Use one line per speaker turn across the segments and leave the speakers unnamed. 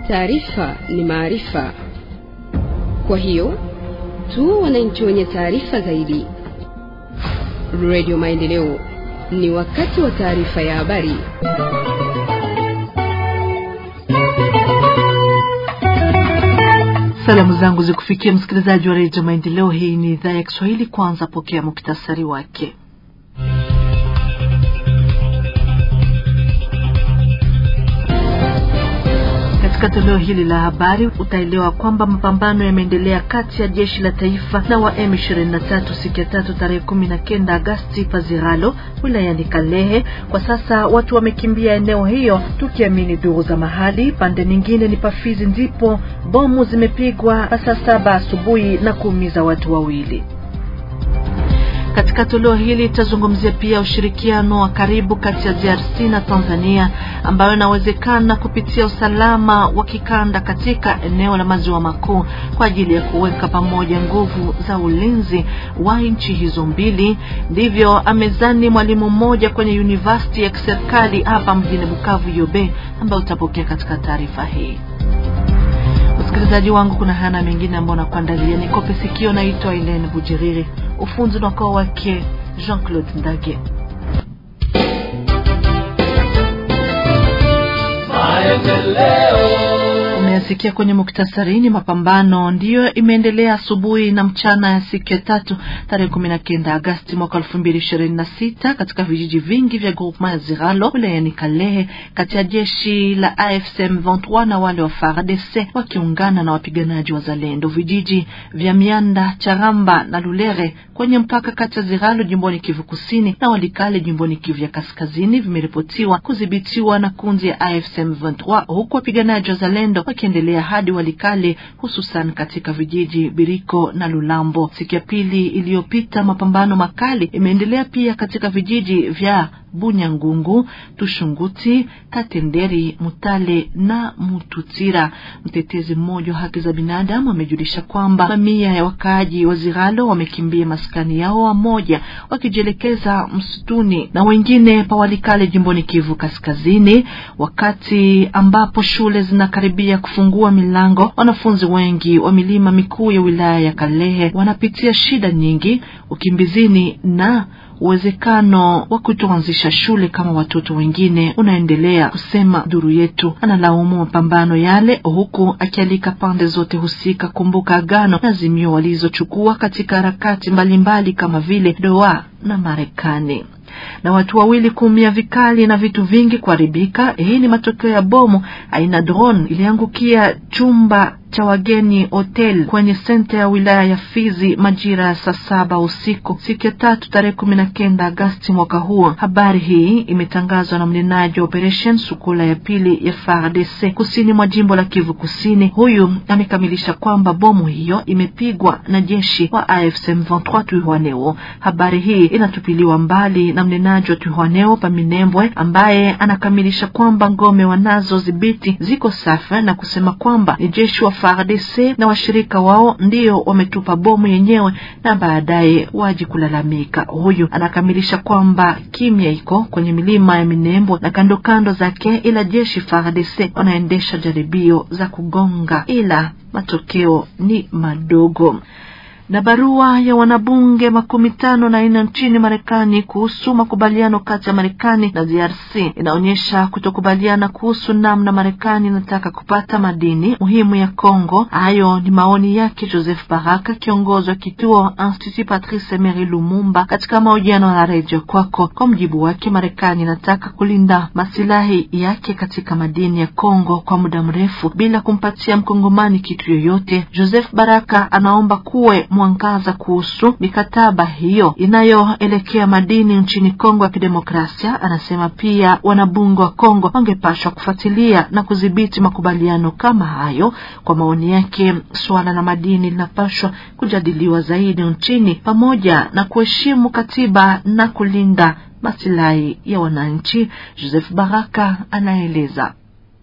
Taarifa ni maarifa. Kwa hiyo, tu wananchi wenye taarifa zaidi. Radio Maendeleo, ni wakati wa taarifa ya habari.
Salamu zangu zikufikia msikilizaji wa Radio Maendeleo. Hii ni idhaa ya Kiswahili. Kwanza pokea muktasari wake. Katika toleo hili la habari utaelewa kwamba mapambano yameendelea kati ya jeshi la taifa na wa M23 siku ya 3 tarehe 19 Agosti Paziralo wilayani Kalehe. Kwa sasa watu wamekimbia eneo hiyo, tukiamini duru za mahali. Pande nyingine ni Pafizi ndipo bomu zimepigwa saa 7 asubuhi na kuumiza watu wawili. Katika toleo hili tutazungumzia pia ushirikiano wa karibu kati ya DRC na Tanzania ambayo inawezekana kupitia usalama wa kikanda katika eneo la maziwa makuu kwa ajili ya kuweka pamoja nguvu za ulinzi wa nchi hizo mbili. Ndivyo amezani mwalimu mmoja kwenye university ya kiserikali hapa mjini Bukavu Yobe, ambayo utapokea katika taarifa hii. Msikilizaji wangu, kuna hana mengine ambayo nakuandalia. Nikope sikio. Naitwa Helene Bujiriri, ufunzi na kwa wake Jean-Claude Ndage. Umeyasikia kwenye muktasarini. Mapambano ndiyo imeendelea asubuhi na mchana ya siku ya 3 tarehe 19 Agosti mwaka 2026 katika vijiji vingi vya groupement ya Ziralo wilayani Kalehe, kati ya jeshi la AFC M23 na wale wa FARDC wakiungana na wapiganaji wa Zalendo. Vijiji vya Mianda, Charamba na Lulere kwenye mpaka kati ya Ziralo jimboni Kivu Kusini na Walikale jimboni Kivu ya Kaskazini vimeripotiwa kudhibitiwa na kundi ya AFC M23, huku wapiganaji wa Zalendo wakiendelea hadi Walikale, hususan katika vijiji Biriko na Lulambo. Siku ya pili iliyopita mapambano makali imeendelea pia katika vijiji vya Bunyangungu, Tushunguti, Katenderi, Mutale na Mututira. Mtetezi mmoja wa haki za binadamu amejulisha kwamba mamia ya wakaaji wa Ziralo wamekimbia maskani yao, wamoja wakijielekeza msituni na wengine pa Walikale jimboni Kivu Kaskazini. Wakati ambapo shule zinakaribia kufungua milango, wanafunzi wengi wa milima mikuu ya wilaya ya Kalehe wanapitia shida nyingi, ukimbizini na uwezekano wa kutoanzisha shule kama watoto wengine unaendelea, kusema duru yetu. Analaumu mapambano yale, huku akialika pande zote husika kumbuka agano na azimio walizochukua katika harakati mbalimbali kama vile Doha na Marekani. Na watu wawili kuumia vikali na vitu vingi kuharibika. Hii ni matokeo ya bomu aina drone iliangukia chumba cha wageni hotel kwenye senta ya wilaya ya Fizi majira ya saa 7 usiku siku ya 3 tarehe 19 Agosti mwaka huu. Habari hii imetangazwa na mnenaji wa operation Sukula ya pili ya FARDC kusini mwa jimbo la Kivu Kusini. Huyu amekamilisha kwamba bomu hiyo imepigwa na jeshi wa AFC M23 Twirwaneho. Habari hii inatupiliwa mbali na mnenaji wa Twirwaneho Paminembwe, ambaye anakamilisha kwamba ngome wanazodhibiti ziko safi na kusema kwamba ni jeshi wa FARDC na washirika wao ndio wametupa bomu yenyewe na baadaye waji kulalamika. Huyu anakamilisha kwamba kimya iko kwenye milima ya Minembwe na kando kando zake, ila jeshi FARDC wanaendesha jaribio za kugonga, ila matokeo ni madogo. Na barua ya wanabunge 15 nchini Marekani kuhusu makubaliano kati ya Marekani na DRC inaonyesha kutokubaliana kuhusu namna Marekani inataka kupata madini muhimu ya Kongo. Hayo ni maoni yake Joseph Baraka, kiongozi wa kituo Institut Patrice Emery Lumumba, katika mahojiano na Radio Kwako. Kwa mjibu wake, Marekani inataka kulinda masilahi yake katika madini ya Kongo kwa muda mrefu bila kumpatia mkongomani kitu yoyote. Joseph Baraka anaomba kuwe mwangaza kuhusu mikataba hiyo inayoelekea madini nchini Kongo ya Kidemokrasia. Anasema pia wanabunge wa Kongo wangepaswa kufuatilia na kudhibiti makubaliano kama hayo. Kwa maoni yake, swala la madini linapaswa kujadiliwa zaidi nchini pamoja na kuheshimu katiba na kulinda maslahi ya wananchi. Joseph Baraka anaeleza.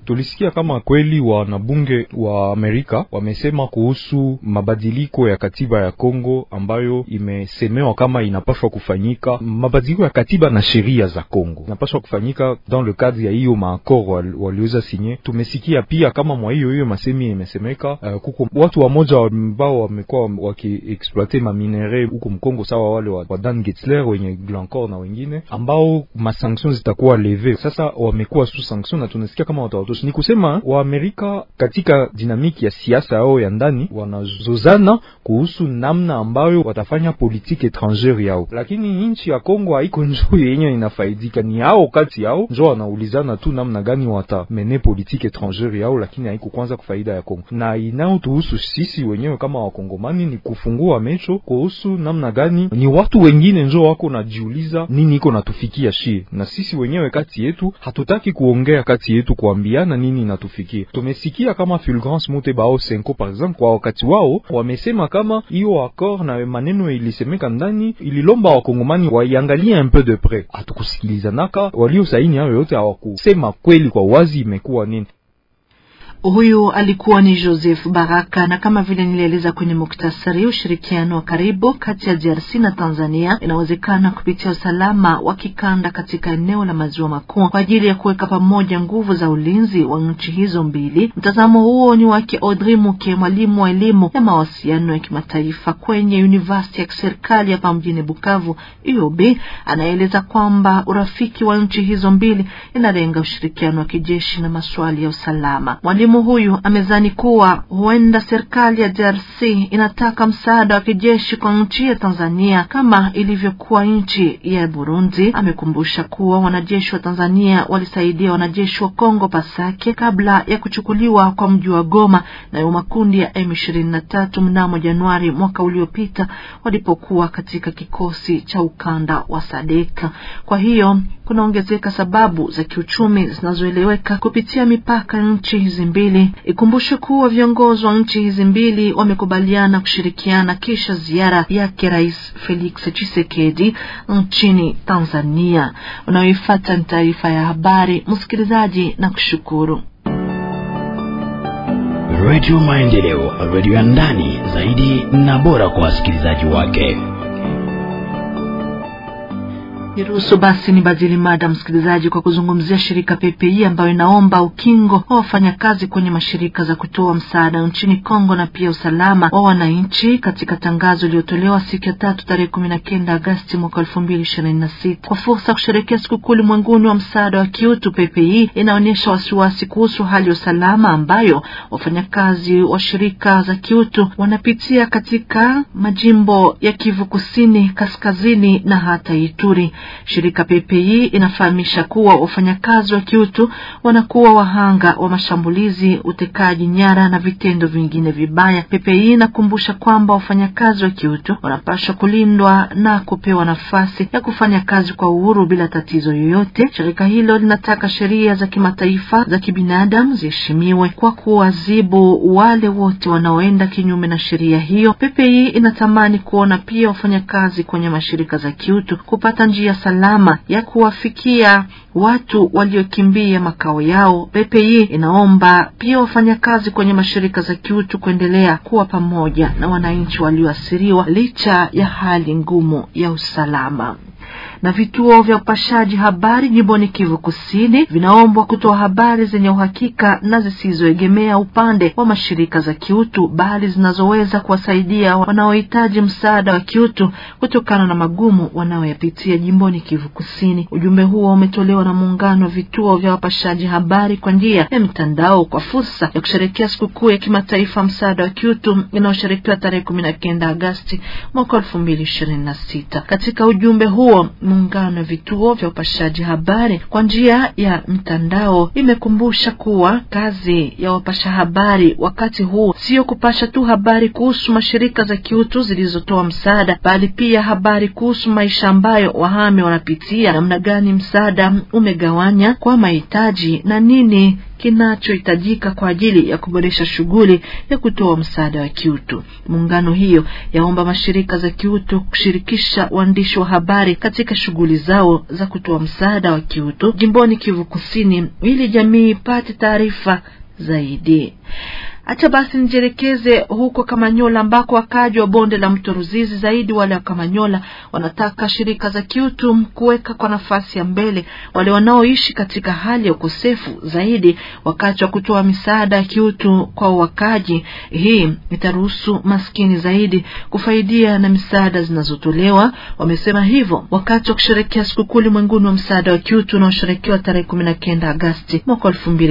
Tulisikia kama kweli wanabunge wa Amerika wamesema kuhusu mabadiliko ya katiba ya Kongo ambayo imesemewa kama inapaswa kufanyika. Mabadiliko ya katiba na sheria za Kongo inapaswa kufanyika dans le cadre ya hiyo maakord waliweza signer. Tumesikia pia kama mwa hiyo masemi imesemeka kuko watu wamoja ambao wamekuwa wakiexploiter maminere huko Mkongo, sawa wale wa Dan Getzler wenye Glencore na wengine ambao masanctions zitakuwa leve. Sasa wamekuwa sous sanction na tunasikia kama watawatosha. Ni kusema wa Amerika katika dinamiki ya siasa yao ya ndani wanazozana kuhusu namna ambayo watafanya politique étrangère yao, lakini nchi ya Kongo haiko njoo yenye inafaidika, ni hao kati yao njoo wanaulizana tu namna gani watamene politique étrangère yao, lakini haiko kwanza kufaida ya Kongo. Na inao tuhusu sisi wenyewe kama wakongomani ni kufungua mecho kuhusu namna gani ni watu wengine njoo wako najiuliza nini iko natufikia shi, na sisi wenyewe kati yetu hatutaki kuongea kati yetu kuambiana nini natufikia. Tumesikia kama Fulgence Mutebao Senko par exemple, kwa wakati wao wamesema kama hiyo accord na maneno ilisemeka ndani ililomba wakongomani waiangalie un peu de près. Hatukusikilizanaka, walio saini hao yote hawakusema kweli kwa wazi imekuwa nini.
Huyu alikuwa ni Joseph Baraka, na kama vile nilieleza kwenye muktasari, ushirikiano wa karibu kati ya DRC na Tanzania inawezekana kupitia usalama wa kikanda katika eneo la Maziwa Makuu kwa ajili ya kuweka pamoja nguvu za ulinzi wa nchi hizo mbili. Mtazamo huo ni wake Audrey Muke, mwalimu wa elimu ya mawasiliano ya kimataifa kwenye University ya serikali hapa mjini Bukavu UOB. Anaeleza kwamba urafiki wa nchi hizo mbili inalenga ushirikiano wa kijeshi na masuala ya usalama. Mwalimu huyu amezani kuwa huenda serikali ya DRC inataka msaada wa kijeshi kwa nchi ya Tanzania kama ilivyokuwa nchi ya Burundi. Amekumbusha kuwa wanajeshi wa Tanzania walisaidia wanajeshi wa Kongo Pasake kabla ya kuchukuliwa kwa mji wa Goma na makundi ya M23 mnamo Januari mwaka uliopita walipokuwa katika kikosi cha ukanda wa SADC. Kwa hiyo kunaongezeka sababu za kiuchumi zinazoeleweka kupitia mipaka nchi hizi mbili. Ikumbushe kuwa viongozi wa nchi hizi mbili wamekubaliana kushirikiana kisha ziara yake Rais Felix Tshisekedi nchini Tanzania. Unaoifuata ni taarifa ya habari, msikilizaji, na kushukuru.
Radio Maendeleo, radio ya ndani zaidi na bora kwa wasikilizaji wake.
Niruhusu basi nibadili mada, msikilizaji, kwa kuzungumzia shirika PPI ambayo inaomba ukingo wa wafanyakazi kwenye mashirika za kutoa msaada nchini Kongo na pia usalama wa wananchi. Katika tangazo lililotolewa siku ya 3 tarehe 19 Agosti mwaka 2026 kwa fursa kusherehekea sikukuu ulimwenguni wa msaada wa kiutu, PPI inaonyesha wasiwasi kuhusu hali ya usalama ambayo wafanyakazi wa shirika za kiutu wanapitia katika majimbo ya Kivu Kusini, Kaskazini na hata Ituri. Shirika PPI inafahamisha kuwa wafanyakazi wa kiutu wanakuwa wahanga wa mashambulizi, utekaji nyara na vitendo vingine vibaya. PPI inakumbusha kwamba wafanyakazi wa kiutu wanapaswa kulindwa na kupewa nafasi ya kufanya kazi kwa uhuru bila tatizo yoyote. Shirika hilo linataka sheria za kimataifa za kibinadamu ziheshimiwe kwa kuadhibu wale wote wanaoenda kinyume na sheria hiyo. PPI inatamani kuona pia wafanyakazi kwenye mashirika za kiutu kupata njia salama ya kuwafikia watu waliokimbia makao yao. PPI inaomba pia wafanyakazi kwenye mashirika za kiutu kuendelea kuwa pamoja na wananchi walioathiriwa licha ya hali ngumu ya usalama. Na vituo vya upashaji habari jimboni Kivu Kusini vinaombwa kutoa habari zenye uhakika na zisizoegemea upande wa mashirika za kiutu, bali zinazoweza kuwasaidia wanaohitaji msaada wa kiutu kutokana na magumu wanaoyapitia jimboni Kivu Kusini. Ujumbe huo umetolewa na muungano wa vituo vya upashaji habari kwa njia ya mitandao kwa fursa ya kusherehekea sikukuu ya kimataifa msaada wa kiutu inayosherekewa tarehe 19 Agosti mwaka 2026. Katika ujumbe huo, muungano wa vituo vya upashaji habari kwa njia ya mtandao imekumbusha kuwa kazi ya wapasha habari wakati huu sio kupasha tu habari kuhusu mashirika za kiutu zilizotoa msaada, bali pia habari kuhusu maisha ambayo wahame wanapitia, namna gani msaada umegawanya kwa mahitaji na nini kinachohitajika kwa ajili ya kuboresha shughuli ya kutoa msaada wa kiutu. Muungano hiyo yaomba mashirika za kiutu kushirikisha waandishi wa habari katika shughuli zao za kutoa msaada wa kiutu jimboni Kivu Kusini ili jamii ipate taarifa zaidi. Acha basi nijelekeze huko Kamanyola ambako wakaji wa bonde la mto Ruzizi zaidi wale wa Kamanyola wanataka shirika za kiutu kuweka kwa nafasi ya mbele wale wanaoishi katika hali ya ukosefu zaidi wakati wa kutoa misaada ya kiutu kwa wakaji. Hii itaruhusu maskini zaidi kufaidia na misaada zinazotolewa. Wamesema hivyo wakati wa kusherehekea sikukuu ulimwenguni wa msaada wa kiutu unaosherekewa tarehe 19 Agosti mwaka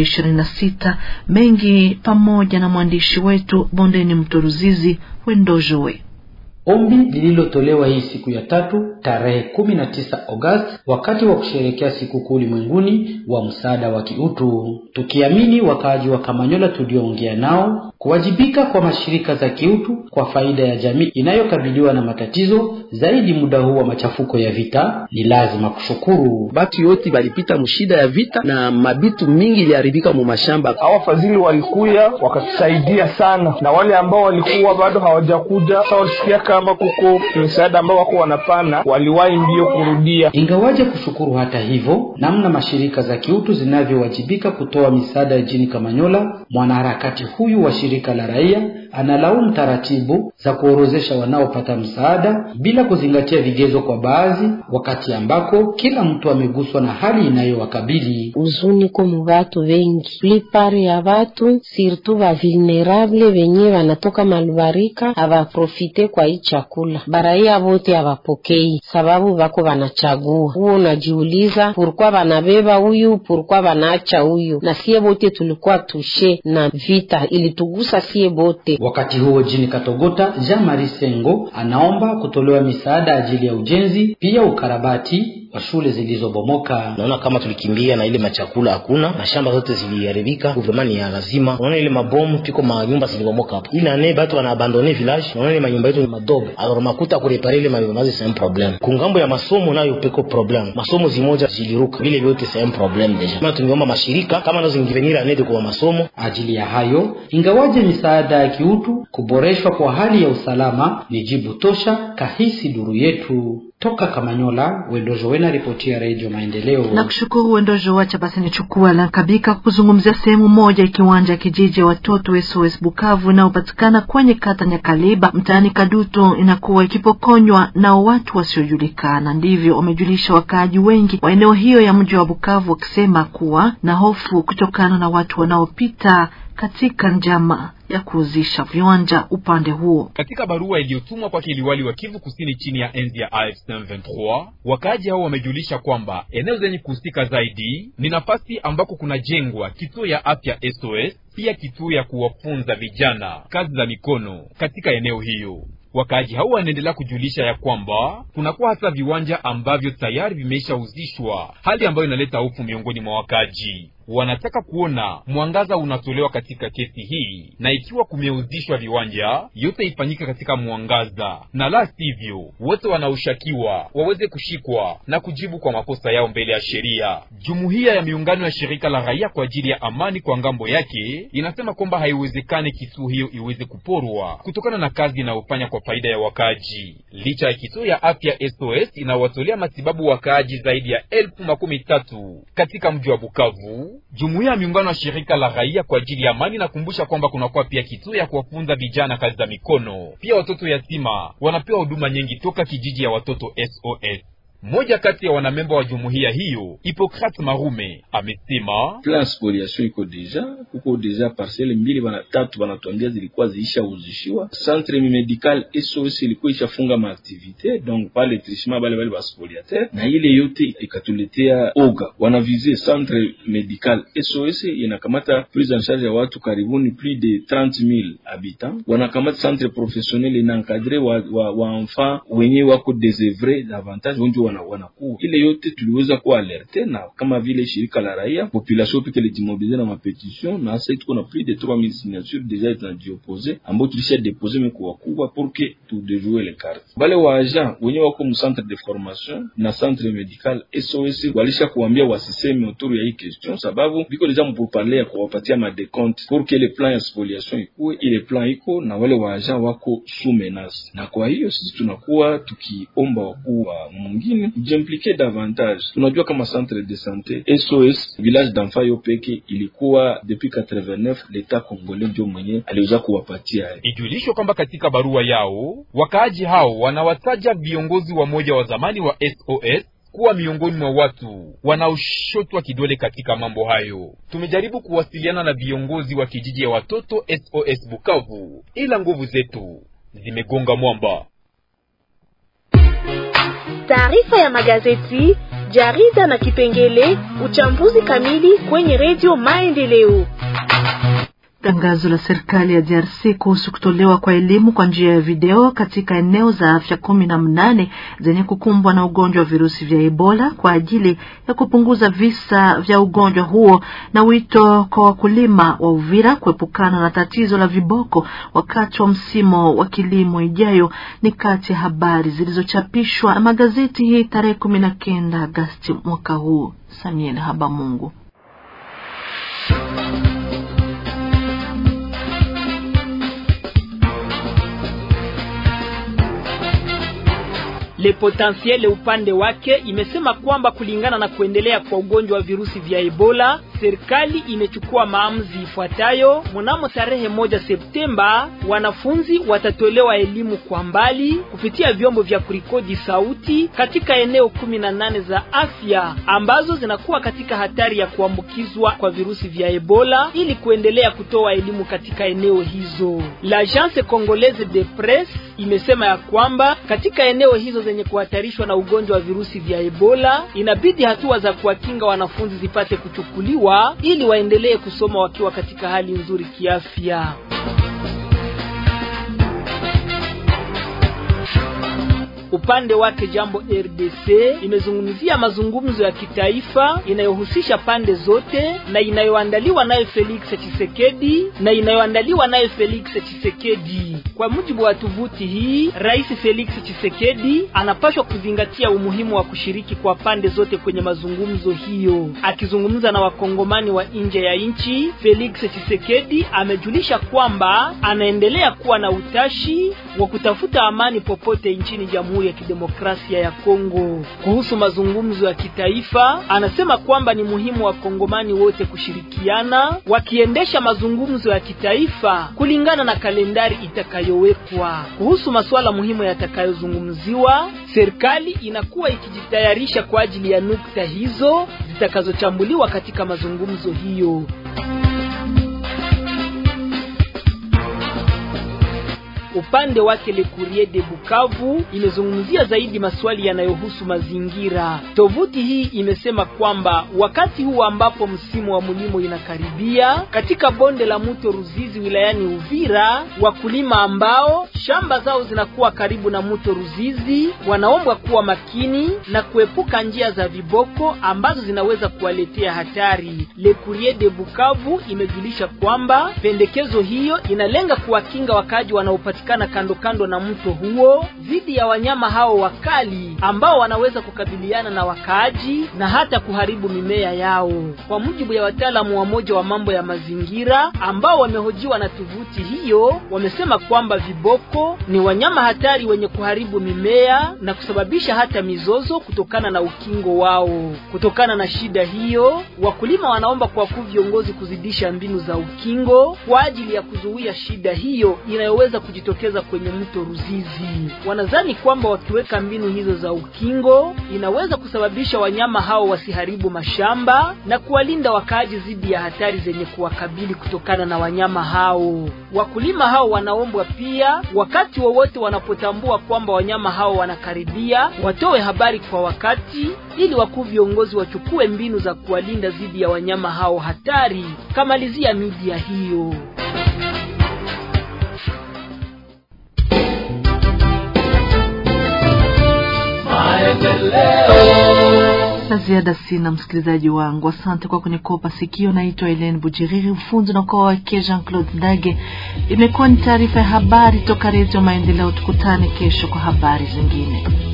2026. Mengi pamoja na mwandishi wetu bondeni mto Ruzizi Wendojowe.
Ombi lililotolewa hii siku ya tatu tarehe 19 Agosti wakati wa kusherehekea sikukuu ulimwenguni wa msaada wa kiutu. Tukiamini wakaaji wa Kamanyola tulioongea nao kuwajibika kwa mashirika za kiutu kwa faida ya jamii inayokabiliwa na matatizo zaidi muda huu wa machafuko ya vita, ni lazima kushukuru.
Batu yote balipita mshida ya vita na mabitu mingi iliharibika mu mashamba.
Hawa fadhili walikuya wakatusaidia sana, na wale ambao walikuwa bado hawajakuja sasa walisikia kama kuko msaada ambao wako wanapana waliwahi mbio kurudia.
Ingawaje kushukuru hata hivyo namna mashirika za kiutu zinavyowajibika kutoa misaada jijini Kamanyola, mwanaharakati huyu wa shirika la raia analaumu taratibu za kuorozesha wanaopata msaada bila kuzingatia vigezo kwa baadhi, wakati ambako kila mtu ameguswa na hali inayowakabili.
Uzuni kwa watu wengi, plupart ya watu surtout va vulnerable wenye wanatoka malubarika hawaprofite kwa hii chakula. Baraia wote hawapokei sababu wako wanachagua. Huo unajiuliza pourquoi wanabeba huyu, pourquoi wanaacha huyu, na sie wote tulikuwa tushe na vita ilitugusa sie wote.
Wakati huo jini Katogota, Jean-Marie Sengo anaomba kutolewa misaada ajili ya ujenzi pia ukarabati wa shule zilizobomoka.
Naona kama tulikimbia na ile machakula hakuna, mashamba zote ziliharibika, gouvernement ya lazima. Naona ile mabomu piko manyumba zilibomoka hapo. Ina ne batu wana abandonner village, naona ile manyumba yetu ni madogo. Alors makuta kureparer ile manyumba c'est un problème. Kungambo ya masomo nayo peko problem. Masomo zimoja ziliruka. Vile vyote c'est un problème deja. Kama tungeomba mashirika kama nazo zingivenira anede kwa masomo
ajili ya hayo, ingawaje misaada ya kiutu kuboreshwa kwa hali ya usalama ni jibu tosha, kahisi duru yetu. Toka Kamanyola, Wendojowe na ripoti ya Radio Maendeleo.
Na kushukuru Wendojowe. Wacha basi nichukua la kabika kuzungumzia sehemu moja kiwanja kijiji watoto SOS Bukavu na upatikana kwenye kata Nyakaliba mtaani Kadutu inakuwa ikipokonywa na watu wasiojulikana. Ndivyo wamejulisha wakaaji wengi wa eneo hiyo ya mji wa Bukavu, wakisema kuwa na hofu kutokana na watu wanaopita katika njama ya kuuzisha viwanja upande huo.
Katika barua iliyotumwa kwa kiliwali wa Kivu Kusini chini ya enzi ya AFC M23, wakaaji hao wamejulisha kwamba eneo zenye kuhusika zaidi ni nafasi ambako kuna jengwa kituo ya afya SOS, pia kituo ya kuwafunza vijana kazi za mikono katika eneo hiyo. Wakaaji hao wanaendelea kujulisha ya kwamba kunakuwa hata viwanja ambavyo tayari vimeshauzishwa, hali ambayo inaleta hofu miongoni mwa wakaaji. Wanataka kuona mwangaza unatolewa katika kesi hii, na ikiwa kumeuzishwa viwanja yote ifanyike katika mwangaza, na la sivyo wote wanaoshakiwa waweze kushikwa na kujibu kwa makosa yao mbele ya sheria. Jumuiya ya miungano ya shirika la raia kwa ajili ya amani kwa ngambo yake inasema kwamba haiwezekani kituo hiyo iweze kuporwa kutokana na kazi inayofanya kwa faida ya wakaaji. Licha ya kituo ya afya SOS inawatolea matibabu wakaaji zaidi ya 13,000 katika mji wa Bukavu, jumuiya ya miungano ya shirika la raia kwa ajili ya amani nakumbusha kwamba kunakuwa pia kituo ya kuwafunza vijana kazi za mikono. Pia watoto yatima wanapewa huduma nyingi toka kijiji ya watoto SOS. Mmoja kati ya wanamemba wa jumuiya hiyo, Hippocrate Marume, amesema
plan spoliation iko deja parcelle mbili bana tatu banatuambia zilikuwa ziisha uzishiwa. Centre medical SOS ilikuwa ishafunga ma activité, donc pas l'étrichement bale ba spoliataire, na ile yote ikatuletea oga. Wanavize centre medical SOS inakamata prise en charge ya watu karibuni plus de 30,000 habitants. Wanakamata centre professionnel ina encadrer wa enfants wenye wako désœuvrés davantage wengi wanakuwa. Ile yote tuliweza kuwa alerte, na kama vile shirika la raia population peke lijimobilize na mapetition, na sasa tuko na plus de 3,000 signatures déjà zinajiopose ambao tulisha déposer meko wakubwa pour que tu déjouer les cartes. Bale wa agent wenye wako mu centre de formation na centre medical SOS walisha kuambia wasiseme autour ya hii question, sababu biko deja mu parler ya kuwapatia ma décompte pour que le plan ya spoliation ikuwe, ile plan iko na wale wa agent wako sous menace. Na kwa hiyo sisi tunakuwa tukiomba wakuu wa mwingine commune ijimplique davantage. Tunajua kama centre de santé SOS village d'enfants yopeke ilikuwa depuis 89 l'État congolais ndio mwenye aliweza kuwapatia.
Ijulishwe kwamba katika barua yao wakaaji hao wanawataja viongozi wa moja wa zamani wa SOS kuwa miongoni mwa watu wanaoshotwa kidole katika mambo hayo. Tumejaribu kuwasiliana na viongozi wa kijiji ya watoto SOS Bukavu, ila nguvu zetu zimegonga mwamba.
Taarifa ya magazeti, jarida na kipengele uchambuzi kamili kwenye Radio Maendeleo.
Tangazo la serikali ya DRC kuhusu kutolewa kwa elimu kwa njia ya video katika eneo za afya 18 zenye kukumbwa na ugonjwa wa virusi vya Ebola kwa ajili ya kupunguza visa vya ugonjwa huo, na wito kwa wakulima wa Uvira kuepukana na tatizo la viboko wakati wa msimu wa kilimo ijayo, ni kati ya habari zilizochapishwa na magazeti hii tarehe 19 Agosti mwaka huu. Samuel Habamungu.
Le Potentiel upande wake imesema kwamba kulingana na kuendelea kwa ugonjwa wa virusi vya Ebola, serikali imechukua maamuzi ifuatayo. Mnamo tarehe 1 Septemba, wanafunzi watatolewa elimu kwa mbali kupitia vyombo vya kurikodi sauti katika eneo 18 za afya ambazo zinakuwa katika hatari ya kuambukizwa kwa virusi vya Ebola, ili kuendelea kutoa elimu katika eneo hizo. L'Agence Congolaise de Presse imesema ya kwamba katika eneo hizo zenye kuhatarishwa na ugonjwa wa virusi vya Ebola, inabidi hatua za kuwakinga wanafunzi zipate kuchukuliwa ili waendelee kusoma wakiwa katika hali nzuri kiafya. Upande wake Jambo RDC imezungumzia mazungumzo ya kitaifa inayohusisha pande zote na inayoandaliwa naye Felix Tshisekedi. Kwa mujibu wa tovuti hii, Rais Felix Tshisekedi anapaswa kuzingatia umuhimu wa kushiriki kwa pande zote kwenye mazungumzo hiyo. Akizungumza na wakongomani wa nje ya nchi, Felix Tshisekedi amejulisha kwamba anaendelea kuwa na utashi wa kutafuta amani popote nchini Jamhuri ya Kidemokrasia ya Kongo. Kuhusu mazungumzo ya kitaifa, anasema kwamba ni muhimu wakongomani wote kushirikiana wakiendesha mazungumzo ya kitaifa kulingana na kalendari itakayowekwa. Kuhusu masuala muhimu yatakayozungumziwa, serikali inakuwa ikijitayarisha kwa ajili ya nukta hizo zitakazochambuliwa katika mazungumzo hiyo. Upande wake Le Courrier de Bukavu imezungumzia zaidi maswali yanayohusu mazingira. Tovuti hii imesema kwamba wakati huu ambapo msimu wa mlimo inakaribia, katika bonde la mto Ruzizi wilayani Uvira, wakulima ambao shamba zao zinakuwa karibu na mto Ruzizi wanaombwa kuwa makini na kuepuka njia za viboko ambazo zinaweza kuwaletea hatari. Le Courrier de Bukavu imejulisha kwamba pendekezo hiyo inalenga kuwakinga wakaji wanaopatikana kando na mto huo dhidi ya wanyama hao wakali ambao wanaweza kukabiliana na wakaaji na hata kuharibu mimea yao. Kwa mujibu ya wataalamu wa moja wa mambo ya mazingira ambao wamehojiwa na tovuti hiyo, wamesema kwamba viboko ni wanyama hatari wenye kuharibu mimea na kusababisha hata mizozo kutokana na ukingo wao. Kutokana na shida hiyo, wakulima wanaomba kwa viongozi kuzidisha mbinu za ukingo kwa ajili ya kuzuia shida hiyo inayoweza kujitokeza kwenye mto Ruzizi. Wanadhani kwamba wakiweka mbinu hizo za ukingo inaweza kusababisha wanyama hao wasiharibu mashamba na kuwalinda wakaaji dhidi ya hatari zenye kuwakabili kutokana na wanyama hao. Wakulima hao wanaombwa pia wakati wowote wanapotambua kwamba wanyama hao wanakaribia, watoe habari kwa wakati ili wakuu viongozi wachukue mbinu za kuwalinda dhidi ya wanyama hao hatari. Kamalizia media hiyo.
La ziada sina, msikilizaji wangu. Asante kwa kunikopa sikio. Naitwa Helene Bujiriri, ufundi na kwa wake Jean-Claude Ndage. Imekuwa ni taarifa ya habari toka Radio Maendeleo. Tukutane kesho kwa habari zingine.